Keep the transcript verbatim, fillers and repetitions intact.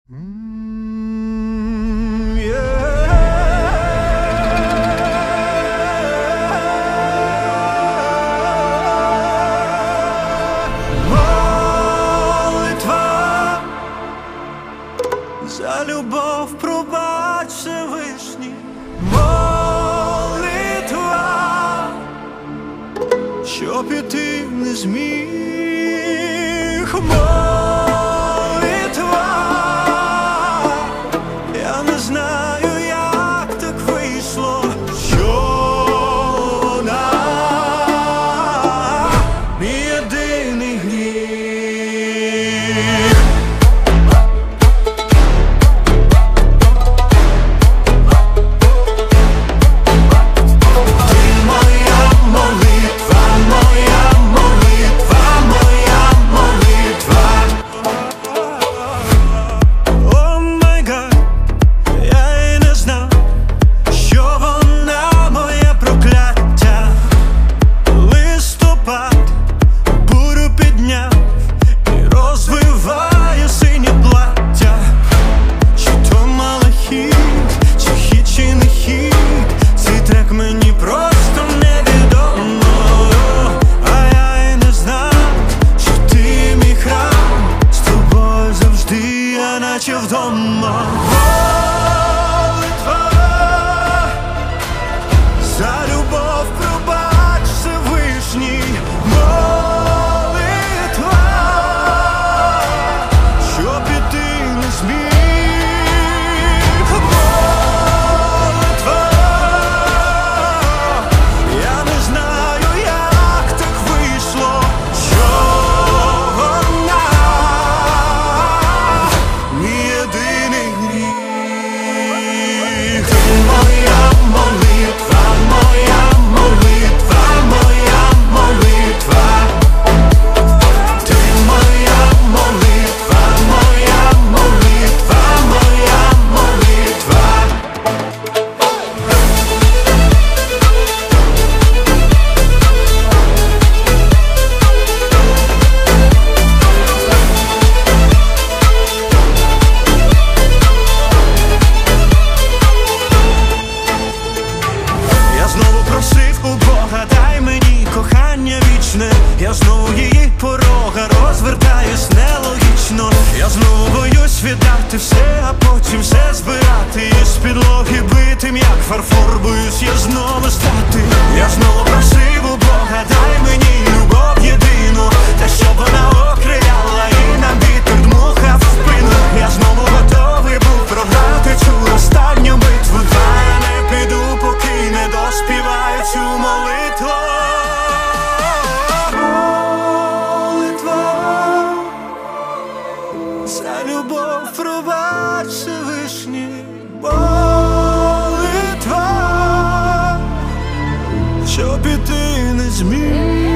За любов пробач Всевишній, молитва, що піти не зміг, молитва, я не знаю, як так вийшло, що вона мій єдиний гріх. Наче вдома, молитва, за любов пробач Всевишній, молитва, що піти не зміг, молитва, я не знаю, як так вийшло, що вона єдиний гріх. Ти моя молитва, моя молитва, моя молитва. Ти моя молитва, моя молитва, моя молитва. Знову просив у Бога, дай мені кохання вічне. Я знову її порога розвертаюсь нелогічно. Я знову боюсь віддати все, а потім все збирати. Із підлоги битим, як фарфор, боюсь я знову стати. Я знову просив у Бога, дай мені любов єдину, та щоб вона окриляла і на вітер дмухав в спину. Я знову готовий був програти цю останню битву. Та я не піду, поки не доспіваю цю молитву. Молитва, за любов пробач Всевишній, молитва, що піти не зміг.